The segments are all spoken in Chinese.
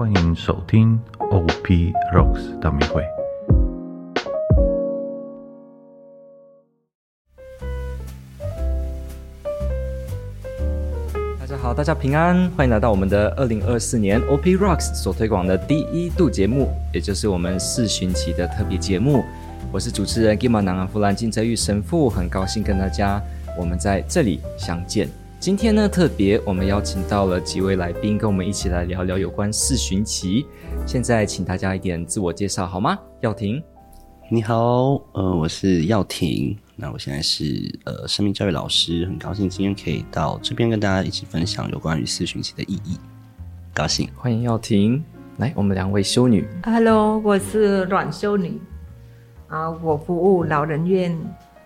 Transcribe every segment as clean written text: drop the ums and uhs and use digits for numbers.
欢迎收听 OP Rocks 大迷会。 大家好，大家平安，欢迎来到我们的2024年 OP Rocks 所推广的第一度节目，也就是我们4旬期的特别节目。我是主持人 Gima 南安弗兰金泽玉神父，很高兴跟大家我们在这里相见。今天呢，特别我们邀请到了几位来宾，跟我们一起来聊聊有关4旬期。现在请大家一点自我介绍好吗？耀廷。 你好，我是耀廷，那我现在是生命教育老师，很高兴今天可以到这边跟大家一起分享有关于4旬期的意义，高兴。 欢迎耀廷。来，我们2位修女。 Hello， 我是阮修女我服务老人院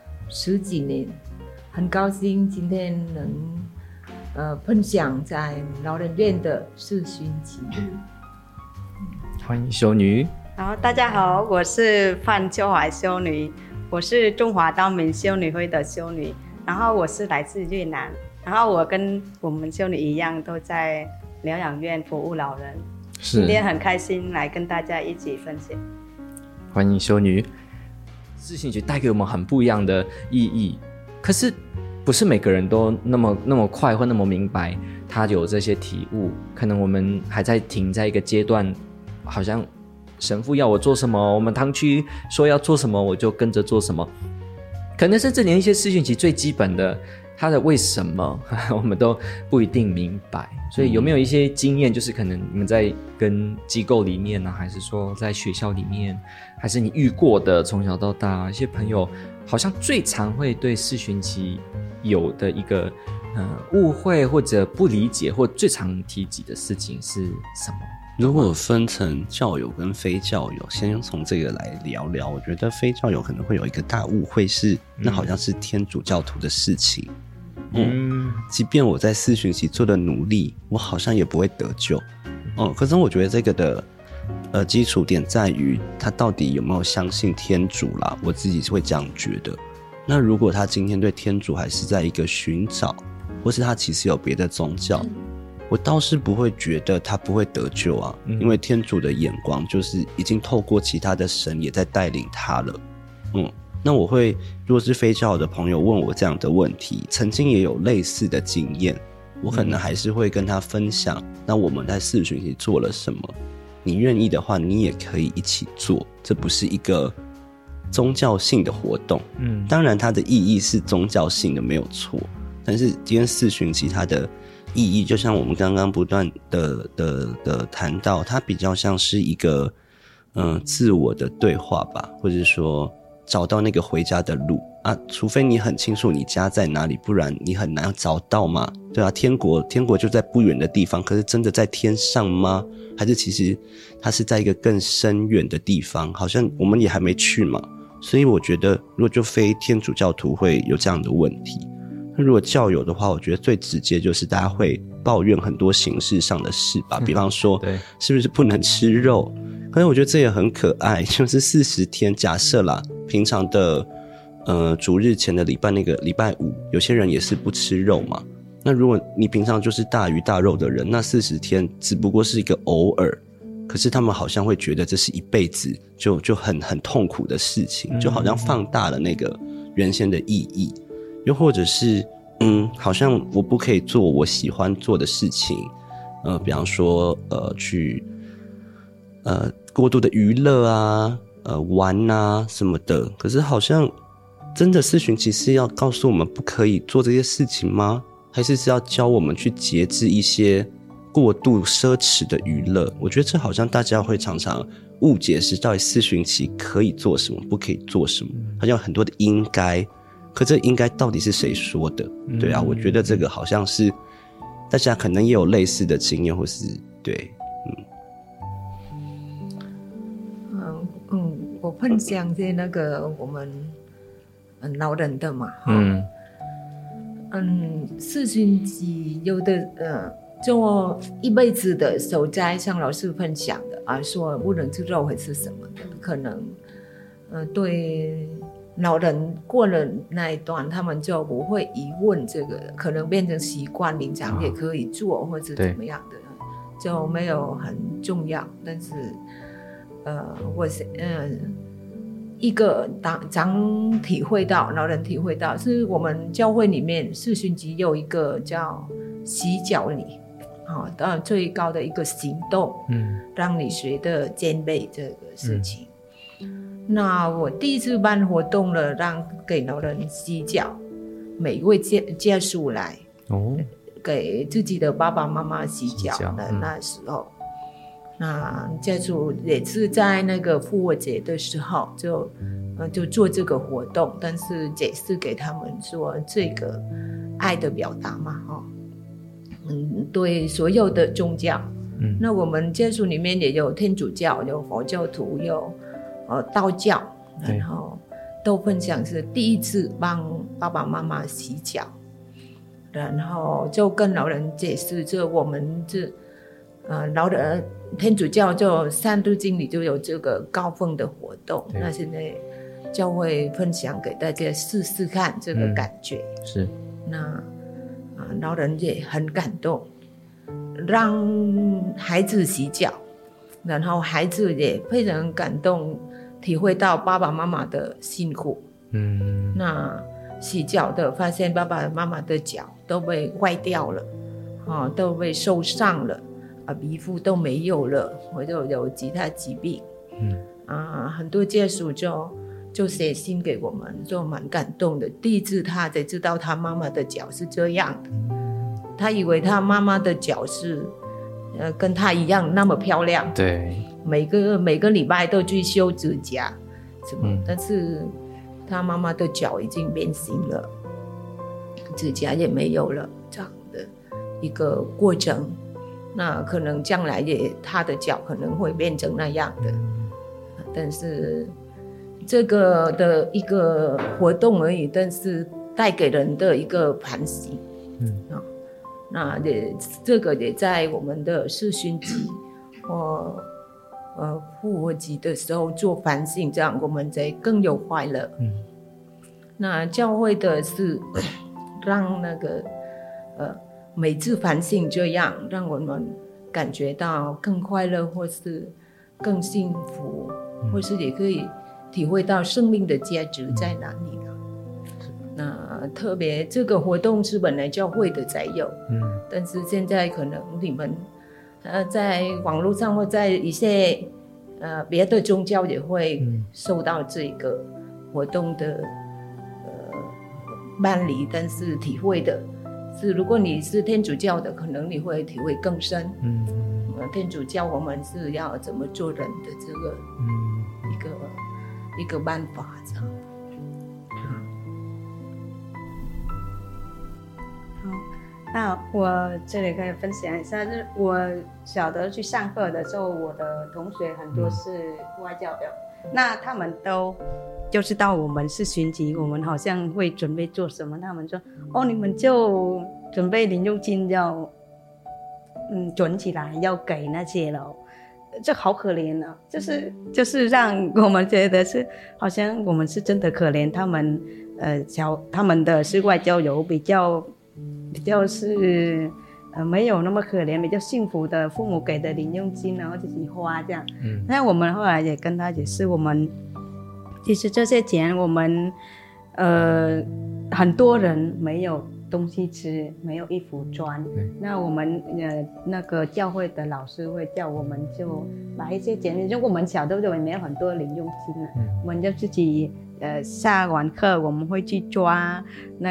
10几年，很高兴今天能分享在老人院的4旬期。 欢迎修女。 好，大家好，我是范秋怀修女，我是中华道明修女会的修女，然后我是来自越南，然后我跟我们修女一样都在疗养院服务老人，今天很开心来跟大家一起分享。 欢迎修女。4旬期带给我们很不一样的意义，可是不是每个人都那么快或那么明白他有这些体悟，可能我们还在停在一个阶段，好像神父要我做什么，我们堂区说要做什么我就跟着做什么，可能甚至连一些4旬期最基本的他的为什么我们都不一定明白。所以有没有一些经验，就是可能你们在跟机构里面呢，还是说在学校里面，还是你遇过的从小到大一些朋友，好像最常会对4旬期有的一个误会或者不理解，或最常提及的事情是什么？ 如果分成教友跟非教友，先从这个来聊聊。我觉得非教友可能会有一个大误会是，那好像是天主教徒的事情。即便我在4旬期做的努力，我好像也不会得救。可是我觉得这个的基础点在于他到底有没有相信天主啦，我自己是会这样觉得。那如果他今天对天主还是在一个寻找，或是他其实有别的宗教，我倒是不会觉得他不会得救啊，因为天主的眼光就是已经透过其他的神也在带领他了。那我会，如果是非教的朋友问我这样的问题，曾经也有类似的经验，我可能还是会跟他分享，那我们在4旬期做了什么，你愿意的话你也可以一起做，这不是一个宗教性的活动。当然它的意义是宗教性的没有错，但是今天4旬期它的意义就像我们刚刚不断的谈到，它比较像是一个自我的对话吧，或者说找到那个回家的路啊，除非你很清楚你家在哪里，不然你很难找到嘛。对啊，天国就在不远的地方，可是真的在天上吗？还是其实它是在一个更深远的地方，好像我们也还没去嘛。所以我觉得如果就非天主教徒会有这样的问题，那如果教友的话，我觉得最直接就是大家会抱怨很多形式上的事吧，比方说是不是不能吃肉，可是我觉得这也很可爱，就是40天假设啦，平常的主日前的礼拜5，有些人也是不吃肉嘛。那如果你平常就是大鱼大肉的人，那40天只不过是一个偶尔，可是他们好像会觉得这是一辈子就很痛苦的事情，就好像放大了那个原先的意义。又或者是好像我不可以做我喜欢做的事情，比方说去过度的娱乐啊，玩啊什么的。可是好像真的4旬期是要告诉我们不可以做这些事情吗？还是要教我们去节制一些过度奢侈的娱乐？我觉得这好像大家会常常误解，是到底4旬期可以做什么，不可以做什么，好像有很多的应该。可这应该到底是谁说的？对啊，我觉得这个好像是大家可能也有类似的经验，或是对， 我分享在那个我们老人的嘛，4旬期有的做一辈子的守斋，像老师分享的说不能吃肉还是什么的，可能对老人过了那一段，他们就不会疑问这个，可能变成习惯，平常也可以做或者怎么样的。 就没有很重要，但是我一个常体会到，老人体会到，是我们教会里面四旬期有一个叫洗脚礼，到最高的一个行动，让你学的兼备这个事情。那我第一次办活动了，让给老人洗脚，每一位家属来，给自己的爸爸妈妈洗脚的那时候。那家属也是在那个复活节的时候就做这个活动，但是解释给他们说这个爱的表达嘛，对所有的宗教，那我们家属里面也有天主教，有佛教徒，有道教，然后都分享是第一次帮爸爸妈妈洗脚，然后就跟老人解释，这我们这老人天主教就三度经里就有这个高峰的活动，那现在教会分享给大家试试看这个感觉， 是那老人也很感动，让孩子洗脚，然后孩子也非常感动，体会到爸爸妈妈的辛苦。那洗脚的发现爸爸妈妈的脚都被坏掉了，都被受伤了，皮肤都没有了，或者有其他疾病。很多家属就写信给我们，就蛮感动的。第一次他才知道他妈妈的脚是这样的，他以为他妈妈的脚是跟他一样那么漂亮， 对， 每个礼拜都去修指甲什么，但是他妈妈的脚已经变形了，指甲也没有了，这样的一个过程。那可能将来他的脚可能会变成那样的，但是这个的一个活动而已，但是带给人的一个反省。那这个也在我们的四旬期或复活节的时候做反省，这样我们才更有快乐。那教会的是让那个每次反省这样，让我们感觉到更快乐，或是更幸福，或是也可以体会到生命的价值在哪里了。那特别这个活动是本来教会的才有，但是现在可能你们在网络上或在一些别的宗教也会受到这个活动的办理，但是体会的是，如果你是天主教的，可能你会体会更深。天主教我们是要怎么做人的这个一个办法，这样。 那我这里可以分享一下，就是我小的去上课的时候，我的同学很多是外教的，那他们都就知道我们是旬期，我们好像会准备做什么，他们说你们就准备零用金要存起来，要给那些了，这好可怜啊，就是让我们觉得是好像我们是真的可怜他们，他们的是外教友比较是没有那么可怜，比较幸福的父母给的零用金，然后自己花这样。那我们后来也跟他解释，我们其实这些钱我们很多人没有东西吃，没有衣服穿，那我们那个教会的老师会叫我们就把一些钱，就我们小的时候也没有很多零用金了，我们就自己下完课我们会去抓那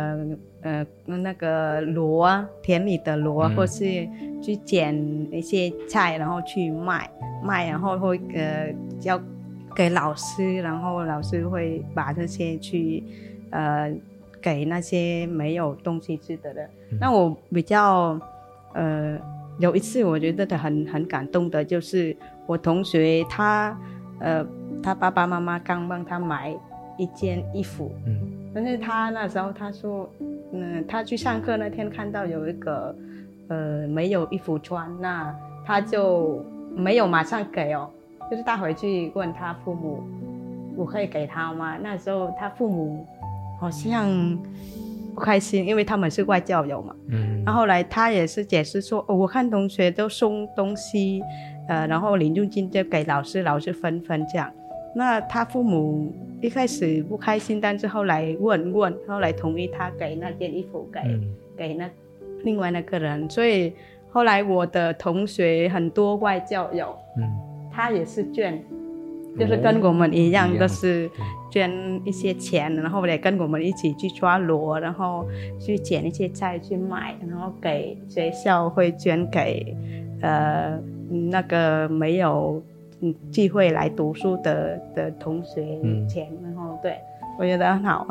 个螺，田里的螺，或是去捡一些菜，然后去卖，然后会交给老师，然后老师会把这些去给那些没有东西吃的人。那我比较有一次我觉得很感动的，就是我同学他爸爸妈妈刚帮他买一件衣服，但是他那时候他说他去上课那天看到有一个没有衣服穿，那他就没有马上给就是他回去问他父母我可以给他吗？那时候他父母好像不开心，因为他们是外教友嘛。然后后来他也是解释说，我看同学都送东西，然后零用金就给老师，老师分这样。那他父母一开始不开心，但是后来问，后来同意他给那件衣服给那另外那个人。所以后来我的同学很多外教友，他也是捐，就是跟我们一样，都是捐一些钱，然后也跟我们一起去抓螺，然后去捡一些菜去卖，然后给学校会捐给那个没有机会来读书的同学钱，然后对我觉得很好。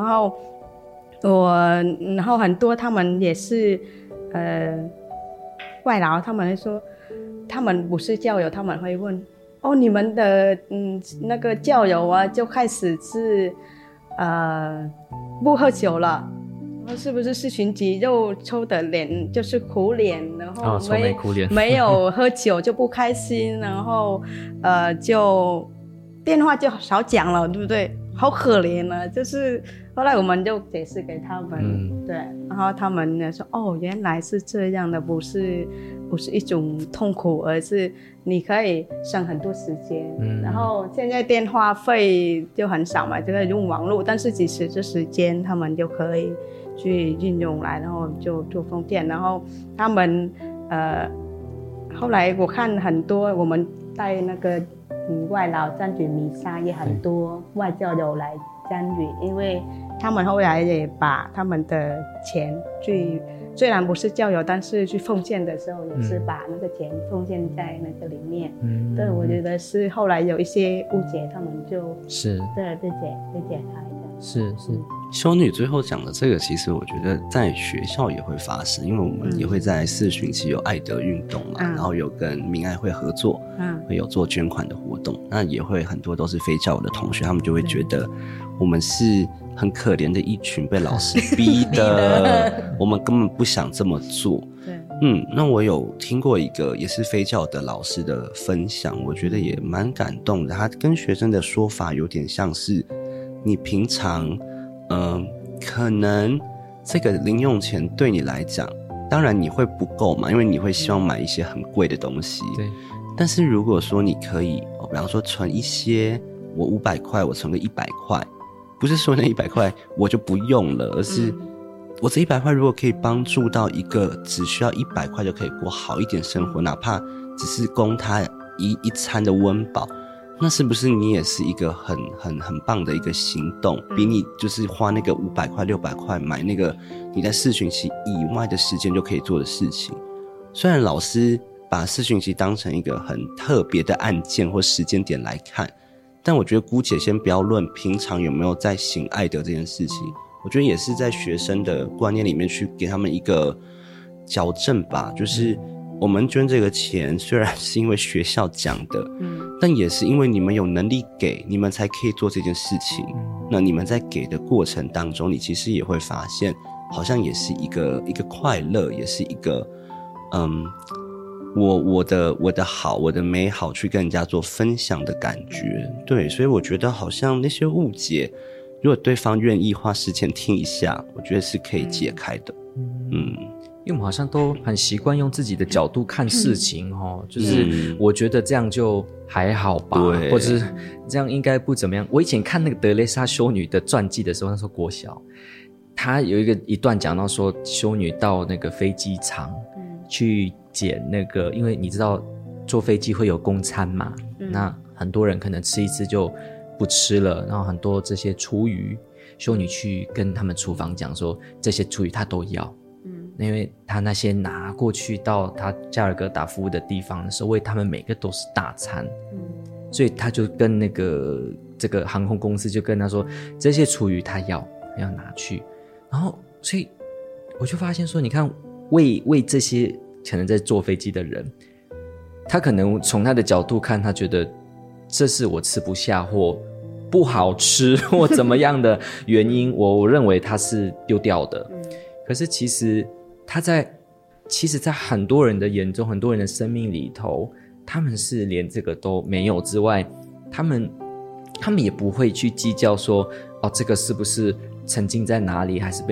然后很多他们也是外劳，他们会说他们不是教友，他们会问你们的那个教友啊就开始是不喝酒了，是不是群集就抽的脸就是苦脸，然后愁眉苦脸没有喝酒就不开心，然后就电话就少讲了，对不对？好可怜啊！就是后来我们就解释给他们，对，然后他们也说原来是这样的，不是一种痛苦，而是你可以省很多时间。然后现在电话费就很少嘛，就可以用网络，但是其实这时间他们就可以去运用来，然后就做奉献。然后他们后来我看很多我们带那个外劳参与弥撒，也很多外教友来参与，因为他们后来也把他们的钱去，虽然不是教友，但是去奉献的时候也是把那个钱奉献在那个里面。对，我觉得是后来有一些误解，他们就是对被解开的。 是修女最后讲的这个，其实我觉得在学校也会发生，因为我们也会在4学期有爱德运动嘛，然后有跟明爱会合作，会有做捐款的活动，那也会很多都是非教友的同学，他们就会觉得我们是很可怜的一群被老师逼的，我们根本不想这么做。那我有听过一个也是非教的老师的分享，我觉得也蛮感动的。他跟学生的说法有点像是你平常可能这个零用钱对你来讲，当然你会不够嘛，因为你会希望买一些很贵的东西。对。但是如果说你可以，比方说存一些，我500块，我存个100块，不是说那100块我就不用了，而是我这100块如果可以帮助到一个只需要100块就可以过好一点生活，哪怕只是供他一餐的温饱。那是不是你也是一个很棒的一个行动，比你就是花那个500块600块买那个你在4学期以外的时间就可以做的事情。虽然老师把4学期当成一个很特别的案件或时间点来看，但我觉得姑且先不要论平常有没有在行爱德这件事情，我觉得也是在学生的观念里面去给他们一个矫正吧，就是我们捐这个钱虽然是因为学校讲的，但也是因为你们有能力给，你们才可以做这件事情。那你们在给的过程当中，你其实也会发现好像也是一个快乐，也是一个我的好，我的美好去跟人家做分享的感觉。对，所以我觉得好像那些误解，如果对方愿意花时间听一下，我觉得是可以解开的。 因为我们好像都很习惯用自己的角度看事情就是我觉得这样就还好吧，或者是这样应该不怎么样。我以前看那个德蕾莎修女的传记的时候，那时候国小，她有一段讲到说，修女到那个飞机场去捡那个，因为你知道坐飞机会有公餐嘛，那很多人可能吃一次就不吃了，然后很多这些厨余，修女去跟他们厨房讲说，这些厨余她都要。因为他那些拿过去到他加尔各答服务的地方的时候，为他们每个都是大餐，所以他就跟这个航空公司就跟他说，这些厨余他要拿去，然后所以我就发现说，你看为这些可能在坐飞机的人，他可能从他的角度看，他觉得这是我吃不下或不好吃或怎么样的原因，我认为他是丢掉的。可是其实在很多人的眼中，很多人的生命里头，他们是连这个都没有之外，他们也不会去计较说，这个是不是曾经在哪里，还是被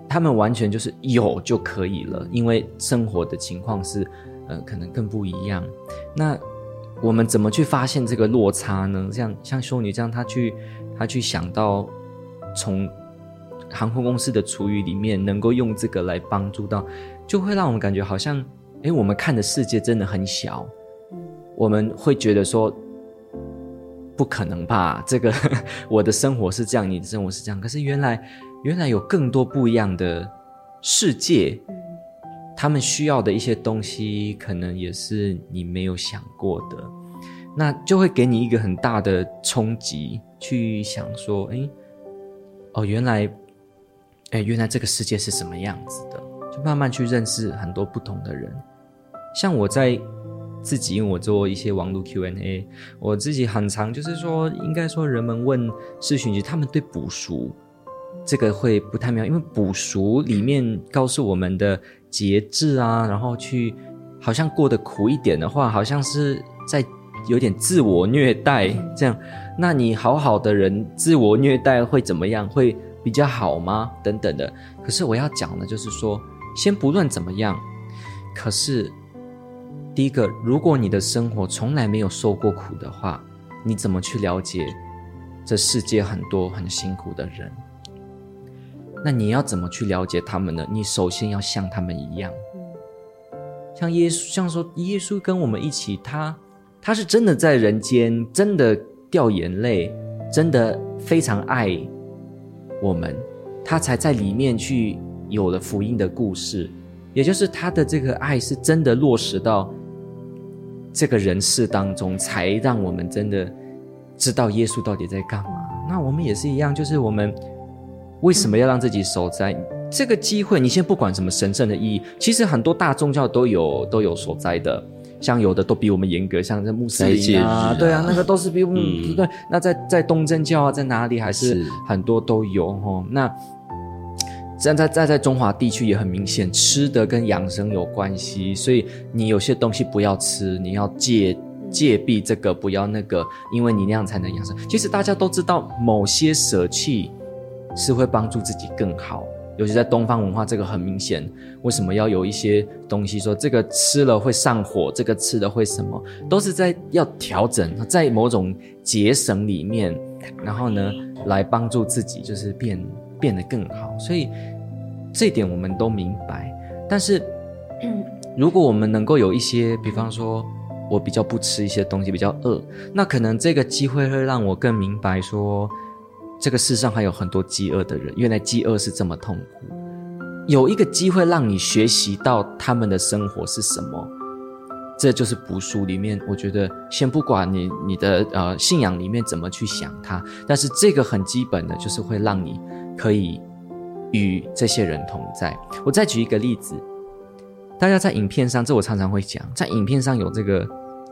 他们完全就是有就可以了，因为生活的情况是可能更不一样。那我们怎么去发现这个落差呢？像修女这样，她去想到从航空公司的厨余里面能够用这个来帮助到，就会让我们感觉好像我们看的世界真的很小。我们会觉得说不可能吧，这个我的生活是这样，你的生活是这样，可是原来有更多不一样的世界，他们需要的一些东西可能也是你没有想过的，那就会给你一个很大的冲击，去想说原来这个世界是什么样子的，就慢慢去认识很多不同的人。像我在自己，因为我做一些网络 Q&A， 我自己很常就是说，应该说人们问视讯集，他们对补赎这个会不太妙，因为补赎里面告诉我们的节制啊，然后去好像过得苦一点的话，好像是在有点自我虐待这样。那你好好的人自我虐待会怎么样？会比较好吗？等等的。可是我要讲的就是说，先不论怎么样，可是第一个，如果你的生活从来没有受过苦的话，你怎么去了解这世界很多很辛苦的人？那你要怎么去了解他们呢？你首先要像他们一样，像耶稣，像说耶稣跟我们一起，他是真的在人间，真的掉眼泪，真的非常爱我们，他才在里面去有了福音的故事，也就是他的这个爱是真的落实到这个人世当中，才让我们真的知道耶稣到底在干嘛。那我们也是一样，就是我们为什么要让自己守斋？这个机会，你先不管什么神圣的意义，其实很多大宗教都有守斋的，像有的都比我们严格，像在穆斯林啊，对啊，那个都是比我们对。那在东正教啊，在哪里还是很多都有齁。那在中华地区也很明显，吃的跟养生有关系，所以你有些东西不要吃，你要戒避这个，不要那个，因为你那样才能养生。其实大家都知道，某些舍弃是会帮助自己更好，尤其在东方文化，这个很明显。为什么要有一些东西说这个吃了会上火，这个吃了会什么，都是在要调整，在某种节省里面，然后呢来帮助自己就是变得更好。所以这一点我们都明白。但是如果我们能够有一些，比方说我比较不吃一些东西，比较饿，那可能这个机会会让我更明白说，这个世上还有很多饥饿的人，原来饥饿是这么痛苦。有一个机会让你学习到他们的生活是什么，这就是补赎里面，我觉得先不管你的信仰里面怎么去想它，但是这个很基本的就是会让你可以与这些人同在。我再举一个例子，大家在影片上，这我常常会讲，在影片上有这个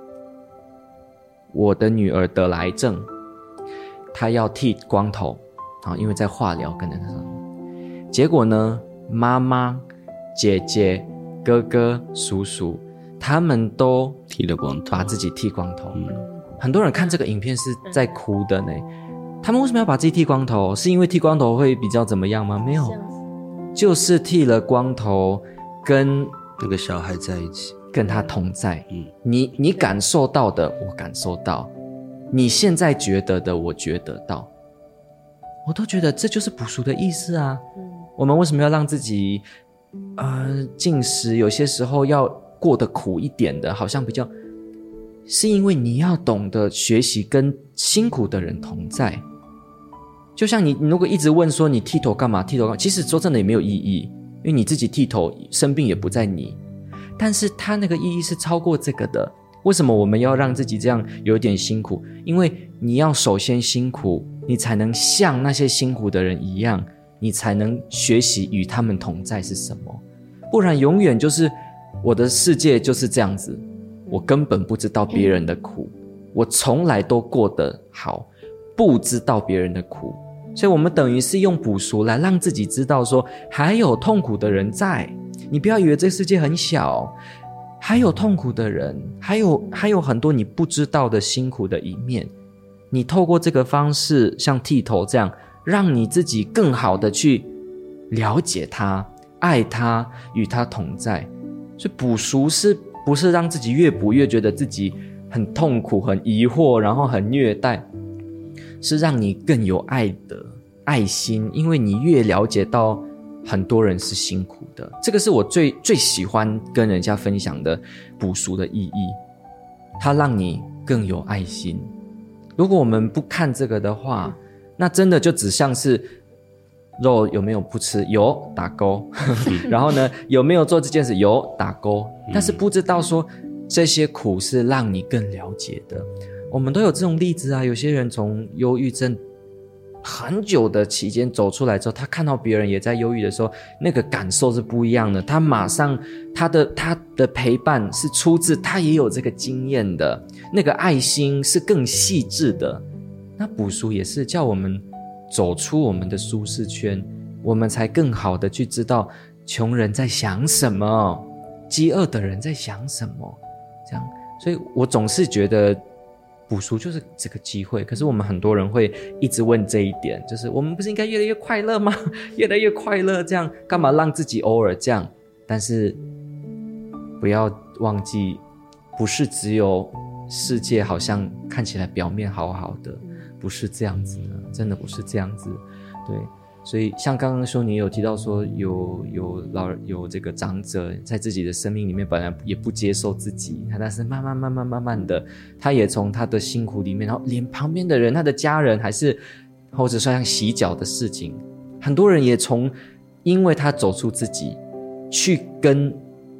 我的女儿得了癌症，她要剃光头因为在化疗跟那个上，结果呢，妈妈、姐姐、哥哥、叔叔他们都剃了光头， 把自己剃光头。很多人看这个影片是在哭的呢。他们为什么要把自己剃光头？是因为剃光头会比较怎么样吗？没有，就是剃了光头跟那个小孩在一起， 跟他同在。你感受到的我感受到，你现在觉得的我觉得到，我都觉得这就是补赎的意思啊。我们为什么要让自己进食，有些时候要过得苦一点的，好像比较，是因为你要懂得学习跟辛苦的人同在。就像你如果一直问说你剃头干嘛，其实说真的也没有意义，因为你自己剃头生病也不在你，但是它那个意义是超过这个的。为什么我们要让自己这样有点辛苦？因为你要首先辛苦，你才能像那些辛苦的人一样，你才能学习与他们同在是什么。不然永远就是我的世界就是这样子，我根本不知道别人的苦，我从来都过得好，不知道别人的苦。所以我们等于是用补赎来让自己知道说，还有痛苦的人在，你不要以为这个世界很小，还有痛苦的人，还有很多你不知道的辛苦的一面。你透过这个方式，像剃头这样，让你自己更好的去了解他、爱他、与他同在。所以补赎是不是让自己越补越觉得自己很痛苦、很疑惑，然后很虐待，是让你更有爱的爱心，因为你越了解到很多人是辛苦的。这个是我最喜欢跟人家分享的补赎的意义，它让你更有爱心。如果我们不看这个的话，那真的就只像是肉有没有不吃，有打勾然后呢有没有做这件事，有打勾，但是不知道说这些苦是让你更了解的。我们都有这种例子啊，有些人从忧郁症很久的期间走出来之后，他看到别人也在忧郁的时候，那个感受是不一样的。他马上他的陪伴是出自他也有这个经验的，那个爱心是更细致的。那补赎也是叫我们走出我们的舒适圈，我们才更好的去知道穷人在想什么，饥饿的人在想什么，这样。所以我总是觉得补赎就是这个机会，可是我们很多人会一直问这一点，就是我们不是应该越来越快乐吗？越来越快乐，这样干嘛让自己偶尔这样？但是不要忘记，不是只有世界好像看起来表面好好的，不是这样子的，真的不是这样子。对，所以像刚刚修女有提到说有这个长者在自己的生命里面本来也不接受自己，但是慢慢的，他也从他的辛苦里面，然后连旁边的人，他的家人，还是或者说像洗脚的事情，很多人也因为他走出自己，去跟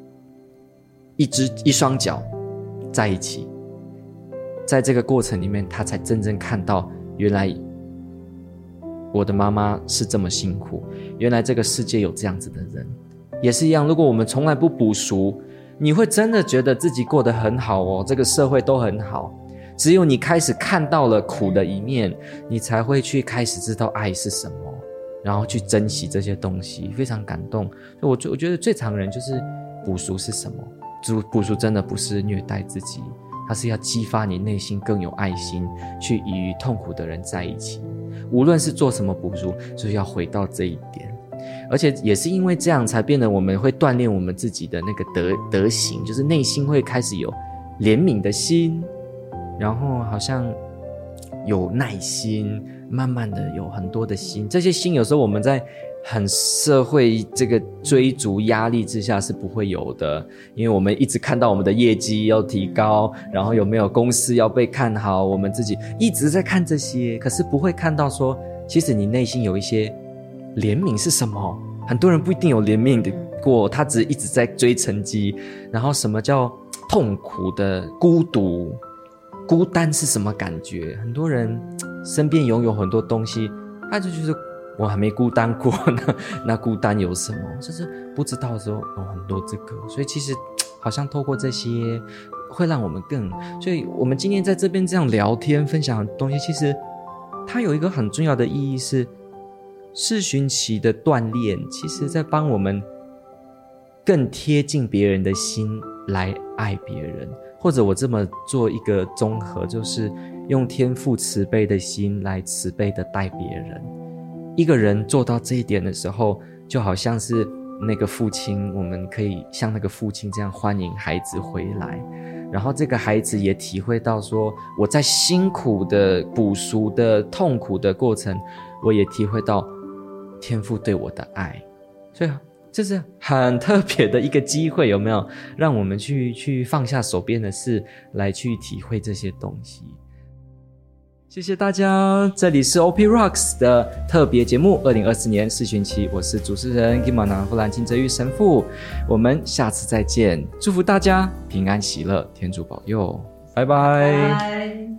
一双脚在一起，在这个过程里面，他才真正看到原来我的妈妈是这么辛苦，原来这个世界有这样子的人。也是一样，如果我们从来不补赎，你会真的觉得自己过得很好哦，这个社会都很好。只有你开始看到了苦的一面，你才会去开始知道爱是什么，然后去珍惜这些东西，非常感动。我觉得最常人就是补赎是什么？补赎真的不是虐待自己，它是要激发你内心更有爱心，去与痛苦的人在一起。无论是做什么补赎，就是要回到这一点。而且也是因为这样，才变得我们会锻炼我们自己的那个德行，就是内心会开始有怜悯的心，然后好像有耐心，慢慢的有很多的心。这些心有时候我们在很社会这个追逐压力之下是不会有的，因为我们一直看到我们的业绩要提高，然后有没有公司要被看好，我们自己一直在看这些，可是不会看到说其实你内心有一些怜悯是什么。很多人不一定有怜悯的过，他只一直在追成绩。然后什么叫痛苦的孤独，孤单是什么感觉？很多人身边拥有很多东西，他就觉得我还没孤单过呢，那孤单有什么？就是不知道的时候有很多这个，所以其实好像透过这些会让我们更，所以我们今天在这边这样聊天分享的东西，其实它有一个很重要的意义是视讯期的锻炼，其实在帮我们更贴近别人的心来爱别人，或者我这么做一个综合，就是用天父慈悲的心来慈悲的待别人。一个人做到这一点的时候，就好像是那个父亲，我们可以像那个父亲这样欢迎孩子回来，然后这个孩子也体会到说，我在辛苦的补赎的痛苦的过程，我也体会到天父对我的爱。所以这是很特别的一个机会，有没有？让我们去放下手边的事，来去体会这些东西。谢谢大家，这里是 OP Rocks 的特别节目2024年视讯期，我是主持人 Gimana 弗兰金泽玉神父，我们下次再见，祝福大家平安喜乐，天主保佑，拜拜。